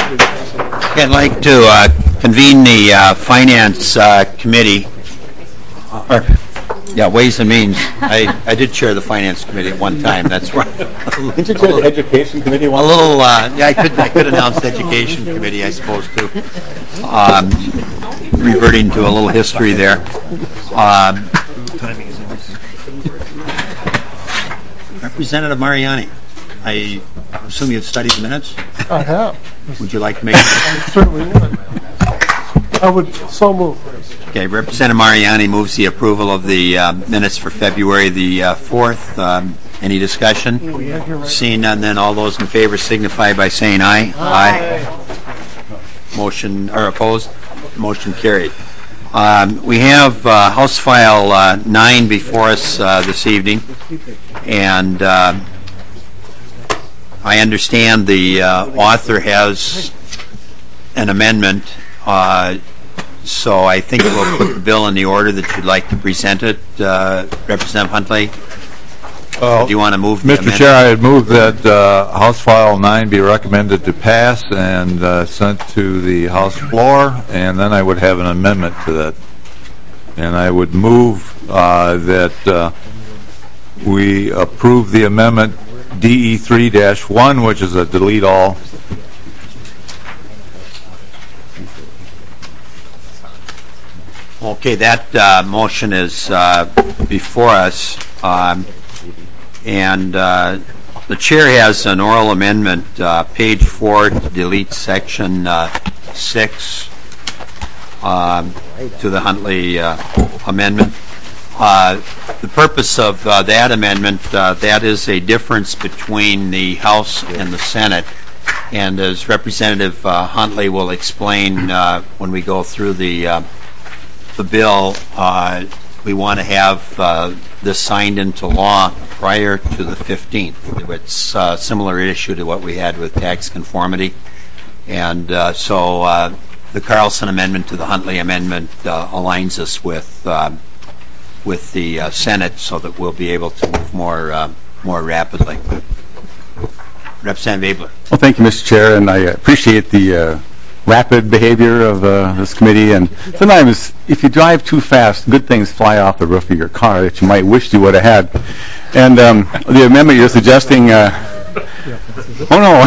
I'd like to convene the Finance Committee. Ways and Means. I did chair the Finance Committee at one time. That's right. Didn't you chair the Education Committee? A little. I could announce the Education Committee, I suppose, too. Reverting to a little history there. Representative Mariani, I assume you've studied the minutes? I have. Would you like to make I certainly would. I would so move. Okay, Representative Mariani moves the approval of the minutes for February the 4th. Any discussion? Seeing none, then all those in favor signify by saying aye. Aye. Motion, or opposed? Motion carried. We have House File 9 before us this evening, and I understand the author has an amendment, so I think we'll put the bill in the order that you'd like to present it. Representative Huntley, do you want to move the Mr. Chair, I would move that House File 9 be recommended to pass and sent to the House floor, and then I would have an amendment to that. And I would move that we approve the amendment DE3-1, which is a delete all. Okay, that motion is before us, and the chair has an oral amendment, page 4, to delete section 6 to the Huntley amendment. The purpose of that amendment, that is a difference between the House and the Senate, and as Representative Huntley will explain when we go through the bill, we want to have this signed into law prior to the 15th. It's a similar issue to what we had with tax conformity, and so the Carlson amendment to the Huntley amendment aligns us with the Senate, so that we'll be able to move more rapidly. Representative Abler. Well, thank you, Mr. Chair, and I appreciate the rapid behavior of this committee. And sometimes, if you drive too fast, good things fly off the roof of your car that you might wish you would have had. And the amendment you're suggesting, oh no,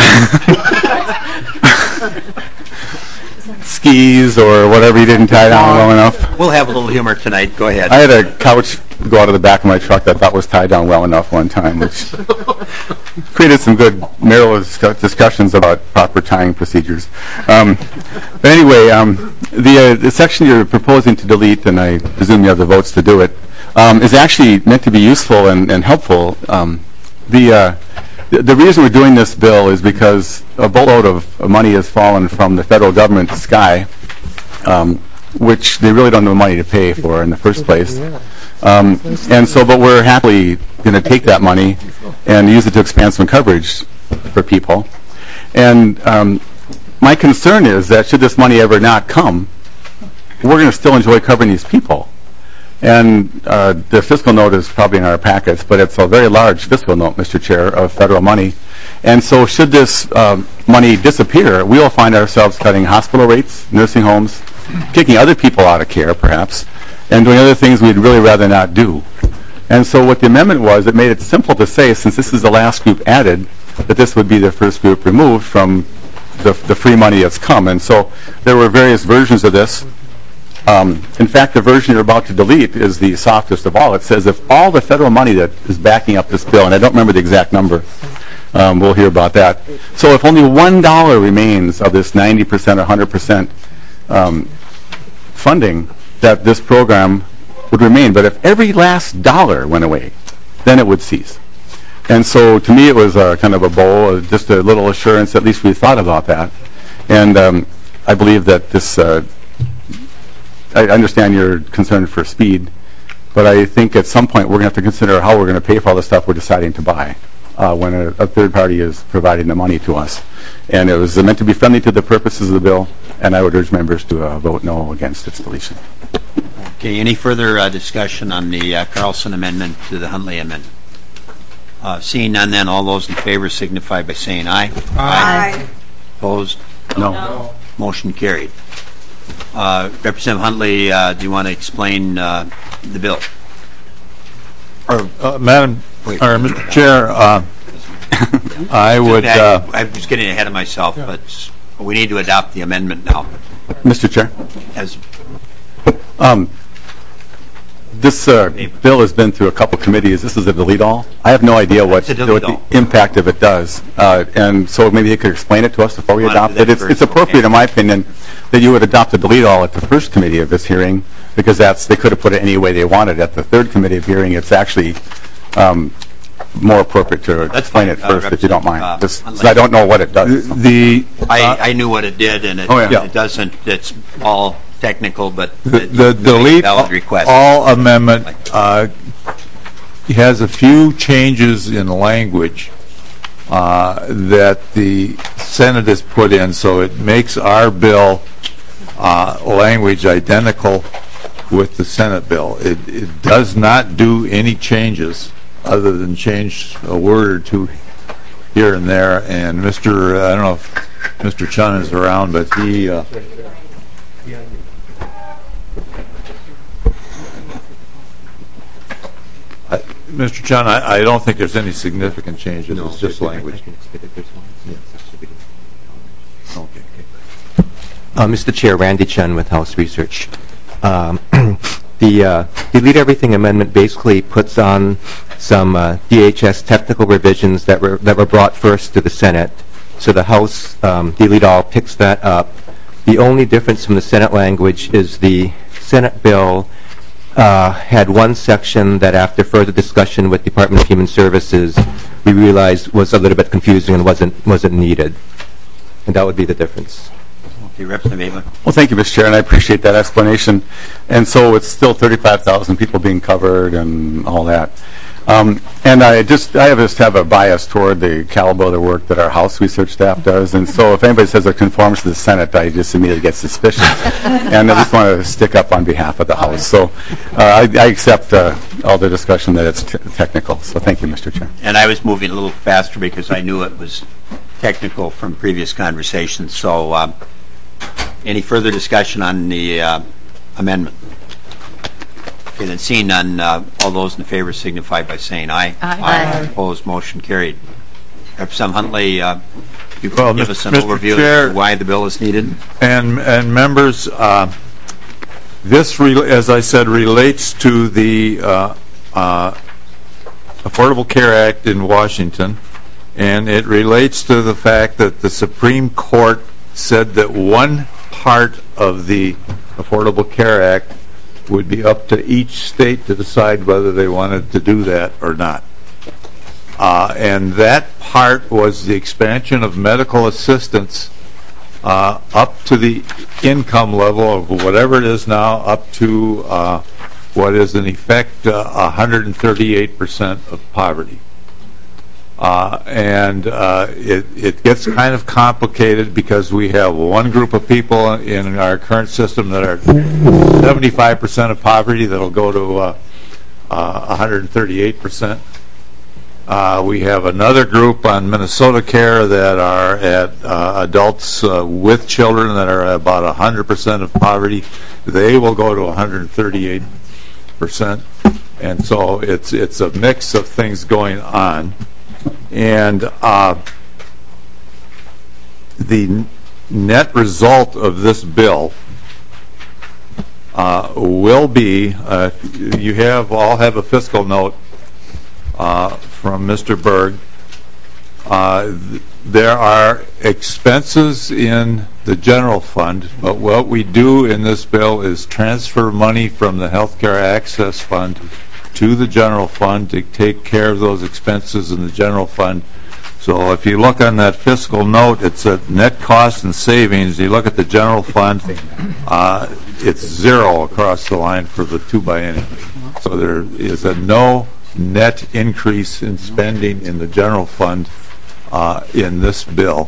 skis or whatever you didn't tie down well enough. We'll have a little humor tonight. Go ahead. I had a couch go out of the back of my truck that I thought was tied down well enough one time, which created some good marital discussions about proper tying procedures. But anyway, the section you're proposing to delete, and I presume you have the votes to do it, is actually meant to be useful and helpful. The reason we're doing this bill is because a boatload of money has fallen from the federal government's sky, which they really don't have money to pay for in the first place. And so, but we're happily going to take that money and use it to expand some coverage for people. And my concern is that should this money ever not come, we're going to still enjoy covering these people. And the fiscal note is probably in our packets, but it's a very large fiscal note, Mr. Chair, of federal money. And so should this money disappear, we will find ourselves cutting hospital rates, nursing homes, kicking other people out of care, perhaps, and doing other things we'd really rather not do. And so what the amendment was, it made it simple to say, since this is the last group added, that this would be the first group removed from the free money that's come. And so there were various versions of this. In fact, the version you're about to delete is the softest of all. It says if all the federal money that is backing up this bill, and I don't remember the exact number, we'll hear about that. So if only $1 remains of this 90% or 100% funding, that this program would remain. But if every last dollar went away, then it would cease. And so to me it was kind of a bowl, just a little assurance, at least we thought about that. And I believe that this, I understand your concern for speed, but I think at some point we're going to have to consider how we're going to pay for all the stuff we're deciding to buy when a third party is providing the money to us. And it was meant to be friendly to the purposes of the bill, and I would urge members to vote no against its deletion. Okay, any further discussion on the Carlson amendment to the Huntley amendment? Seeing none, then all those in favor signify by saying aye. Aye. Opposed? No. Motion carried. Representative Huntley, do you want to explain the bill? Or Madam, Wait. or Mr. Chair, I would, I'm just getting ahead of myself, but we need to adopt the amendment now. Mr. Chair? As This bill has been through a couple committees. This is a delete-all. I have no idea what It's a delete-all. the impact of it does. And so maybe you could explain it to us before we Wanna do adopt that it. first? It's appropriate, Okay. in my opinion, that you would adopt a delete-all at the first committee of this hearing, because they could have put it any way they wanted. At the third committee of hearing, it's actually more appropriate to That's explain fine. it first, if you don't mind. Representative, 'Cause I don't know what it does. I knew what it did, and Oh, yeah. it doesn't. It's all technical, but the delete valid request. all amendment has a few changes in language that the Senate has put in, so it makes our bill language identical with the Senate bill. It does not do any changes other than change a word or two here and there. And I don't know if Mr. Chun is around, but he Mr. Chun, I don't think there's any significant changes. It's just language. Okay. Mr. Chair, Randy Chun with House Research. The Delete Everything Amendment basically puts on some DHS technical revisions that were brought first to the Senate. So the House Delete All picks that up. The only difference from the Senate language is the Senate bill had one section that, after further discussion with Department of Human Services, we realized was a little bit confusing and wasn't needed. And that would be the difference. Okay, Representative Avon. Well, thank you, Mr. Chair, and I appreciate that explanation. And so it's still 35,000 people being covered and all that. And I just have a bias toward the caliber of the work that our House research staff does. And so if anybody says it conforms to the Senate, I just immediately get suspicious. And I just want to stick up on behalf of the House. So I accept all the discussion that it's technical. So thank you, Mr. Chair. And I was moving a little faster because I knew it was technical from previous conversations. So any further discussion on the amendment? Okay, then seeing none, all those in favor signify by saying aye. Aye. Opposed, motion carried. Representative Huntley, you Well, can give us an Mr. overview Chair, of why the bill is needed? And members, this, as I said, relates to the Affordable Care Act in Washington, and it relates to the fact that the Supreme Court said that one part of the Affordable Care Act would be up to each state to decide whether they wanted to do that or not. And that part was the expansion of medical assistance up to the income level of whatever it is now, up to what is in effect 138% of poverty. And it gets kind of complicated because we have one group of people in our current system that are 75% of poverty that'll go to 138%. We have another group on Minnesota Care that are at adults with children that are about 100% of poverty. They will go to 138%. And so it's a mix of things going on. And the net result of this bill will be, you all have a fiscal note from Mr. Berg. There are expenses in the general fund, but what we do in this bill is transfer money from the Healthcare Access Fund to the general fund to take care of those expenses in the general fund. So if you look on that fiscal note, it's a net cost and savings. You look at the general fund, it's zero across the line for the 2 biennium. So there is a no net increase in spending in the general fund in this bill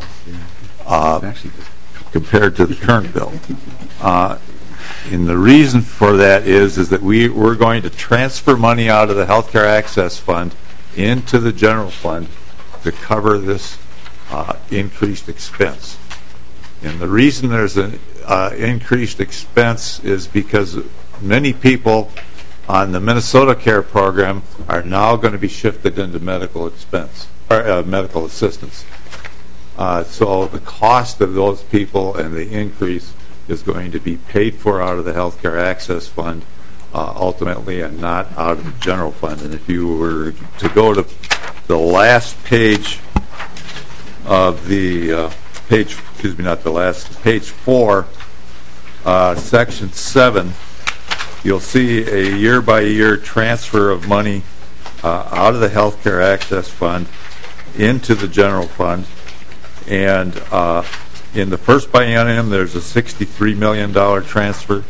compared to the current bill. And the reason for that is that we're going to transfer money out of the Healthcare Access Fund into the general fund to cover this increased expense. And the reason there's an increased expense is because many people on the Minnesota Care program are now going to be shifted into medical expense or medical assistance. So the cost of those people and the increase is going to be paid for out of the Healthcare Access Fund ultimately, and not out of the general fund. And if you were to go to the last page of the page 4, section 7, you'll see a year-by-year transfer of money out of the Healthcare Access Fund into the general fund. And in the first biennium, there's a $63 million transfer.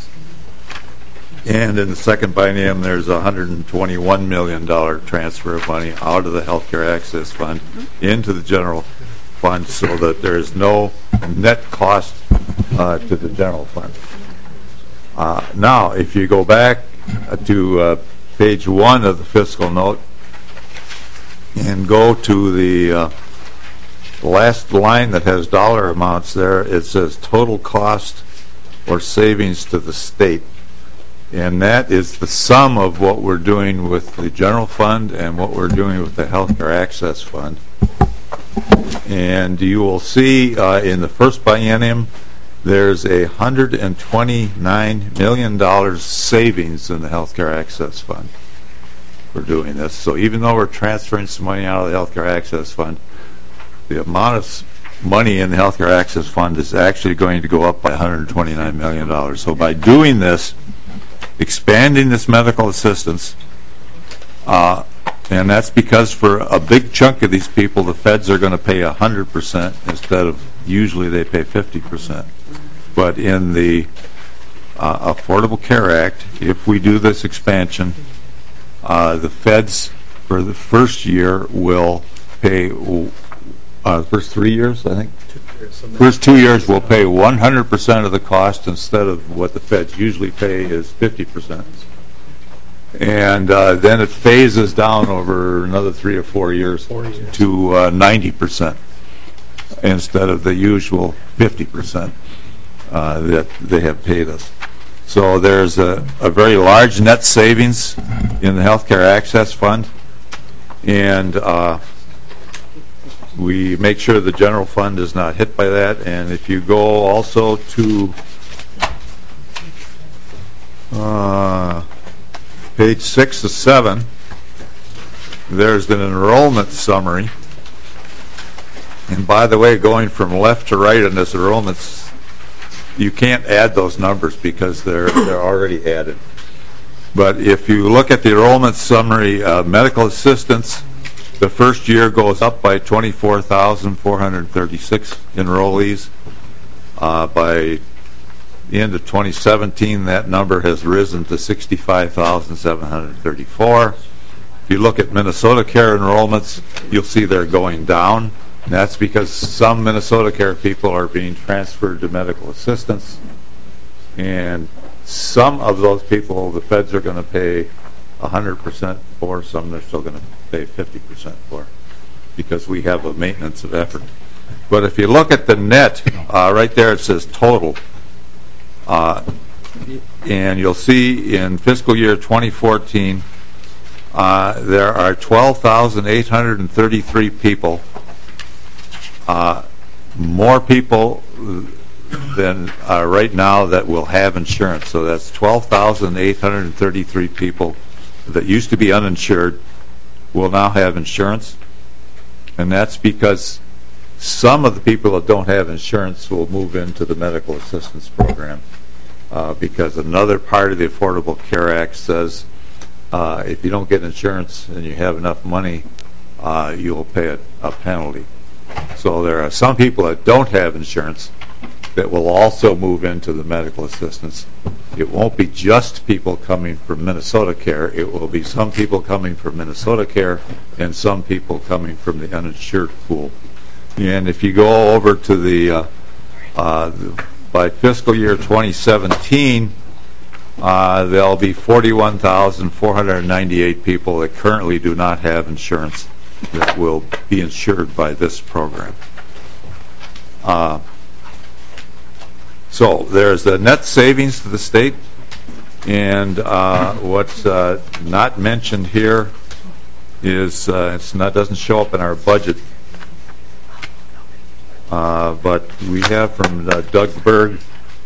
And in the second biennium, there's a $121 million transfer of money out of the Healthcare Access Fund into the general fund, so that there's no net cost to the general fund. Now, if you go back to page 1 of the fiscal note and go to the last line that has dollar amounts there, it says total cost or savings to the state. And that is the sum of what we're doing with the general fund and what we're doing with the Healthcare Access Fund. And you will see in the first biennium, there's a $129 million savings in the Healthcare Access Fund for doing this. So even though we're transferring some money out of the Healthcare Access Fund, the amount of money in the Healthcare Access Fund is actually going to go up by $129 million. So by doing this, expanding this medical assistance, and that's because for a big chunk of these people, the feds are going to pay 100% instead of usually they pay 50%. But in the Affordable Care Act, if we do this expansion, the feds for the first year will pay, first 3 years, I think? First 2 years will pay 100% of the cost instead of what the feds usually pay is 50%. And then it phases down over another 3 or 4 years to 90% instead of the usual 50% that they have paid us. So there's a very large net savings in the Healthcare Access Fund, and we make sure the general fund is not hit by that. And if you go also to page 6 to 7, there's an enrollment summary. And by the way, going from left to right in this enrollment, you can't add those numbers because they're already added. But if you look at the enrollment summary, medical assistance, the first year goes up by 24,436 enrollees. By the end of 2017, that number has risen to 65,734. If you look at Minnesota Care enrollments, you'll see they're going down. And that's because some Minnesota Care people are being transferred to medical assistance. And some of those people, the feds are going to pay 100% for, some they're still going to pay 50% for, because we have a maintenance of effort. But if you look at the net, right there it says total. And you'll see in fiscal year 2014, there are 12,833 people, more people than right now that will have insurance. So that's 12,833 people that used to be uninsured will now have insurance. And that's because some of the people that don't have insurance will move into the medical assistance program, because another part of the Affordable Care Act says if you don't get insurance and you have enough money, you'll pay a penalty. So there are some people that don't have insurance that will also move into the medical assistance. It won't be just people coming from Minnesota Care. It will be some people coming from Minnesota Care and some people coming from the uninsured pool. And if you go over to the by fiscal year 2017, there'll be 41,498 people that currently do not have insurance that will be insured by this program. So there's a net savings to the state, and what's not mentioned here is doesn't show up in our budget, but we have from Doug Berg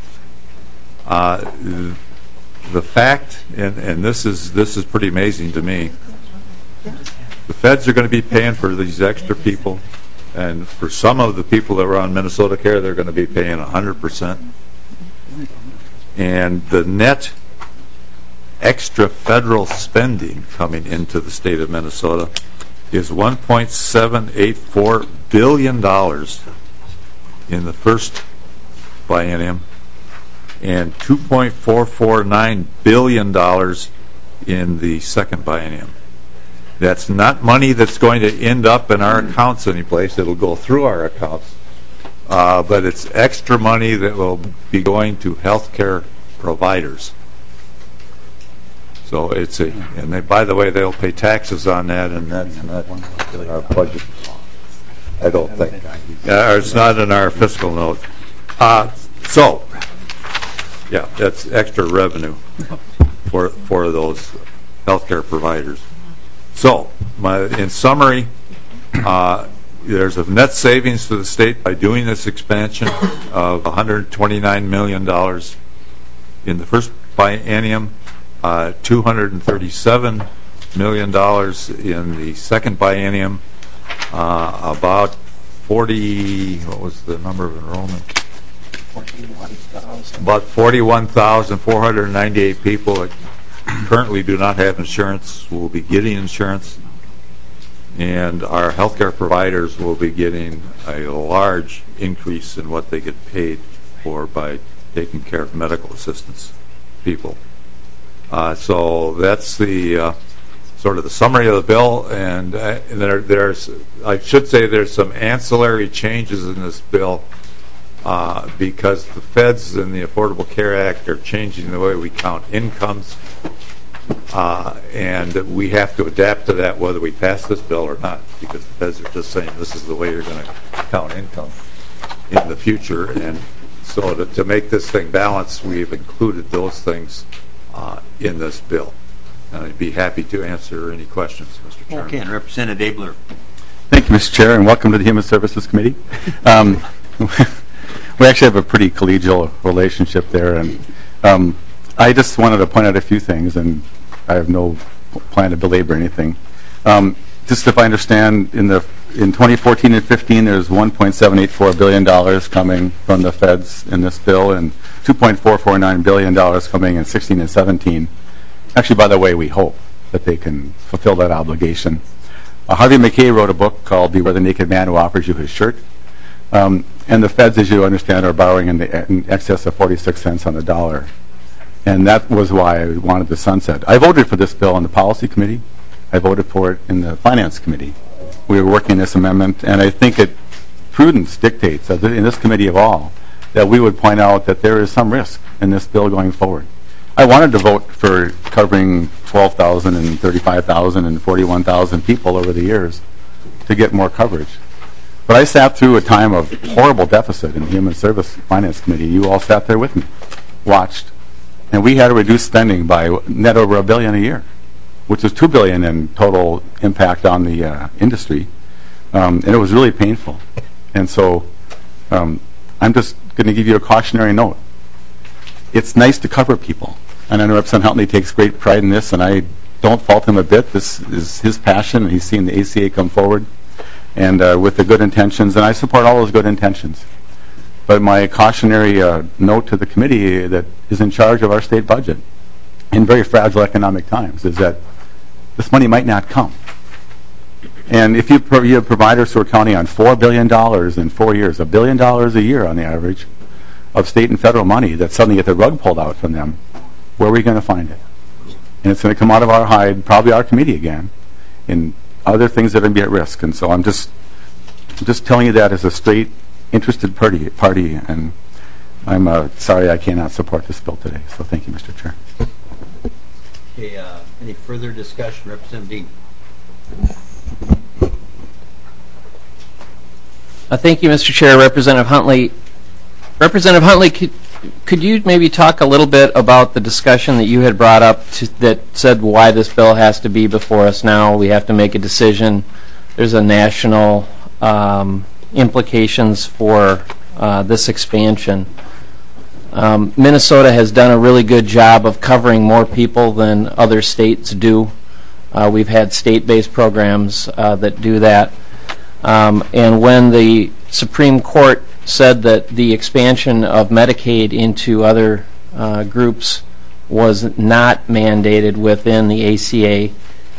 the fact, and this is pretty amazing to me. The feds are going to be paying for these extra people, and for some of the people that were on Minnesota Care, they're going to be paying 100%. And the net extra federal spending coming into the state of Minnesota is $1.784 billion in the first biennium and $2.449 billion in the second biennium. That's not money that's going to end up in our accounts anyplace. It'll go through our accounts. But it's extra money that will be going to healthcare providers. So it's by the way, they'll pay taxes on that, and that's not in our budget. I don't think. It's not in our fiscal note. So, yeah, that's extra revenue for those healthcare providers. So, in summary, there's a net savings to the state by doing this expansion of $129 million in the first biennium, $237 million in the second biennium, about 40, what was the number of enrollment? About 41,498 people that currently do not have insurance will be getting insurance, and our healthcare providers will be getting a large increase in what they get paid for by taking care of medical assistance people. So that's the sort of the summary of the bill, and there's I should say there's some ancillary changes in this bill because the feds and the Affordable Care Act are changing the way we count incomes, and we have to adapt to that whether we pass this bill or not, because the feds are just saying this is the way you're going to count income in the future. And so to make this thing balanced, we've included those things in this bill. And I'd be happy to answer any questions, Mr. Chairman. Okay, and Representative Abler. Thank you, Mr. Chair, and welcome to the Human Services Committee. We actually have a pretty collegial relationship there, and I just wanted to point out a few things, and I have no plan to belabor anything. Just if I understand, in 2014 and 15, there's $1.784 billion coming from the feds in this bill, and $2.449 billion coming in 16 and 17. Actually, by the way, we hope that they can fulfill that obligation. Harvey McKay wrote a book called Beware the Naked Man Who Offers You His Shirt. And the feds, as you understand, are borrowing in excess of 46 cents on the dollar. And that was why I wanted the sunset. I voted for this bill in the Policy Committee. I voted for it in the Finance Committee. We were working this amendment, and I think prudence dictates, in this committee of all, that we would point out that there is some risk in this bill going forward. I wanted to vote for covering 12,000 and 35,000 and 41,000 people over the years to get more coverage. But I sat through a time of horrible deficit in the Human Service Finance Committee. You all sat there with me, watched, and we had to reduce spending by net over $1 billion a year, which is $2 billion in total impact on the industry, and it was really painful. And so I'm just going to give you a cautionary note. It's nice to cover people, and I know Representative Huntley takes great pride in this, and I don't fault him a bit. This is his passion, and he's seen the ACA come forward, and with the good intentions, and I support all those good intentions. But my cautionary note to the committee that is in charge of our state budget in very fragile economic times is that this money might not come. And if you have providers who are counting on $4 billion in 4 years, $1 billion a year on the average of state and federal money that suddenly get the rug pulled out from them, where are we going to find it? And it's going to come out of our hide, probably our committee again, in other things that are going to be at risk. And so I'm just telling you that as a straight, interested party, and I'm sorry I cannot support this bill today. So thank you, Mr. Chair. Okay, any further discussion? Representative Dean. Thank you, Mr. Chair. Representative Huntley, Representative Huntley, could you maybe talk a little bit about the discussion that you had brought up that said why this bill has to be before us now? We have to make a decision. There's a national implications for this expansion. Minnesota has done a really good job of covering more people than other states do. We've had state-based programs that do that. And when the Supreme Court said that the expansion of Medicaid into other groups was not mandated within the ACA,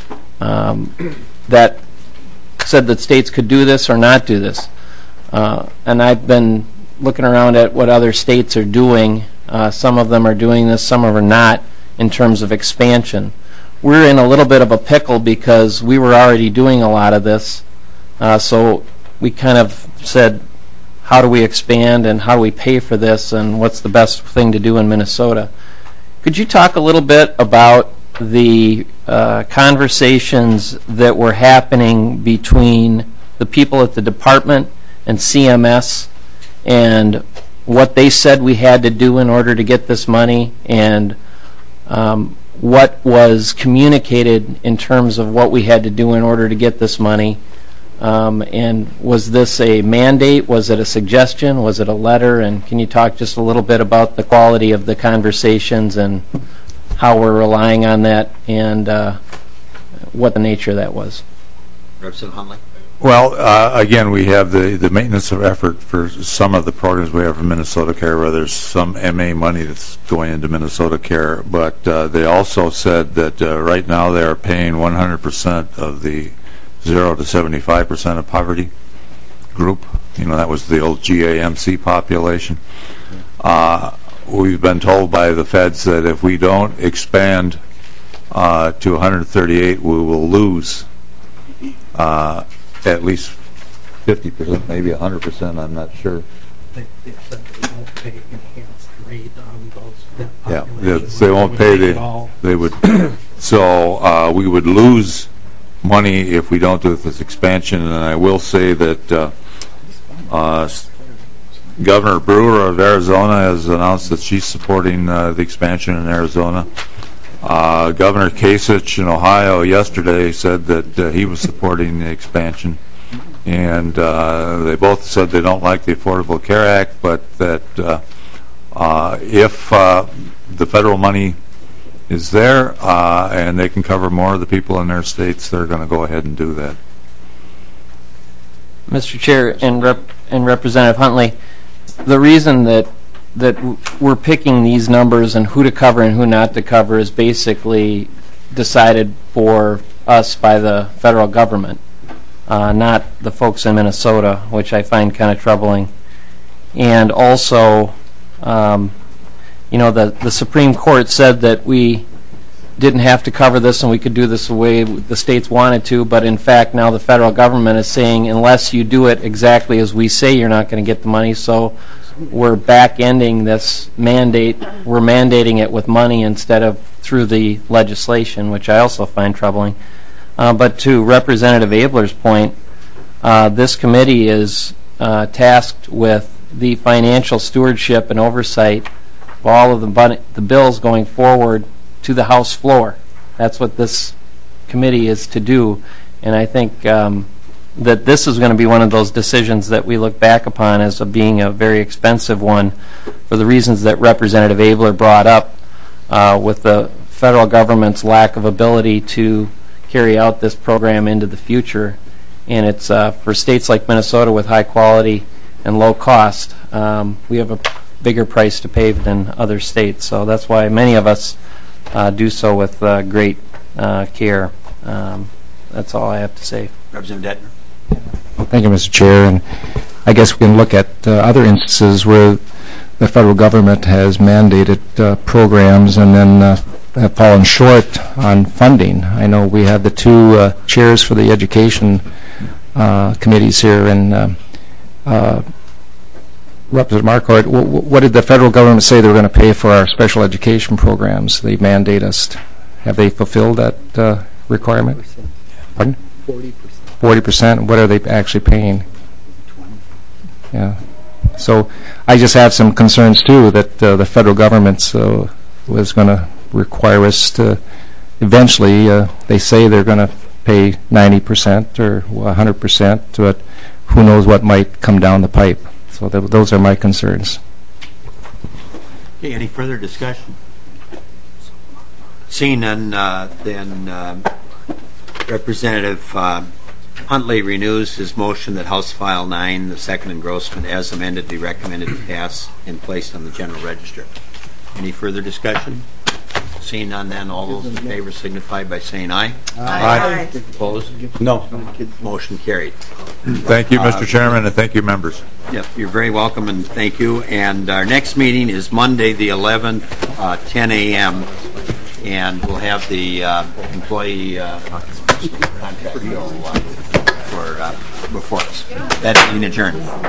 that said that states could do this or not do this. And I've been looking around at what other states are doing. Some of them are doing this, some of them are not, in terms of expansion. We're in a little bit of a pickle because we were already doing a lot of this. So we kind of said, how do we expand and how do we pay for this and what's the best thing to do in Minnesota? Could you talk a little bit about the conversations that were happening between the people at the department and CMS and what they said we had to do in order to get this money, and what was communicated in terms of what we had to do in order to get this money? And was this a mandate? Was it a suggestion? Was it a letter? And can you talk just a little bit about the quality of the conversations and how we're relying on that and what the nature of that was? Representative Huntley. Well, again, we have the maintenance of effort for some of the programs we have for Minnesota Care, where there's some MA money that's going into Minnesota Care, but they also said that right now they are paying 100% of the 0 to 75% of poverty group. You know, that was the old GAMC population. We've been told by the feds that if we don't expand to 138, we will lose at least 50%, maybe 100%, I'm not sure. They said they won't pay enhanced rate on those. Yeah, they won't pay they would. So we would lose money if we don't do this expansion. And I will say that Governor Brewer of Arizona has announced that she's supporting the expansion in Arizona. Governor Kasich in Ohio yesterday said that he was supporting the expansion, and they both said they don't like the Affordable Care Act, but that if the federal money is there and they can cover more of the people in their states, they're going to go ahead and do that. Mr. Chair and Representative Huntley, the reason that we're picking these numbers and who to cover and who not to cover is basically decided for us by the federal government, not the folks in Minnesota, which I find kind of troubling. And also, you know, the Supreme Court said that we didn't have to cover this and we could do this the way the states wanted to, but in fact now the federal government is saying unless you do it exactly as we say, you're not going to get the money. So we're back-ending this mandate. We're mandating it with money instead of through the legislation, which I also find troubling. But to Representative Abler's point, this committee is tasked with the financial stewardship and oversight of all of the bills going forward to the House floor. That's what this committee is to do. And I think that this is going to be one of those decisions that we look back upon as being a very expensive one for the reasons that Representative Abler brought up with the federal government's lack of ability to carry out this program into the future. And it's for states like Minnesota with high quality and low cost, we have a bigger price to pay than other states. So that's why many of us do so with great care. That's all I have to say. Representative Detmer. Thank you, Mr. Chair. And I guess we can look at other instances where the federal government has mandated programs and then have fallen short on funding. I know we have the two chairs for the education committees here, and Representative Marquardt, what did the federal government say they were going to pay for our special education programs? They mandate us. Have they fulfilled that requirement? 40%. Pardon? 40%. 40%. What are they actually paying? 20. Yeah. So I just have some concerns too that the federal government was going to require us to eventually, they say they're going to pay 90% or 100%, but who knows what might come down the pipe. So those are my concerns. Okay, any further discussion? Seeing none, then Representative Huntley renews his motion that House File 9, the second engrossment as amended, be recommended to pass and placed on the General Register. Any further discussion? Seeing none, then all those in favor signify by saying aye. Aye. Opposed? No. Motion carried. Thank you, Mr. Chairman, and thank you, members. Yep, you're very welcome, and thank you. And our next meeting is Monday, the 11th, 10 a.m., and we'll have the employee contract bill before us. That meeting adjourned.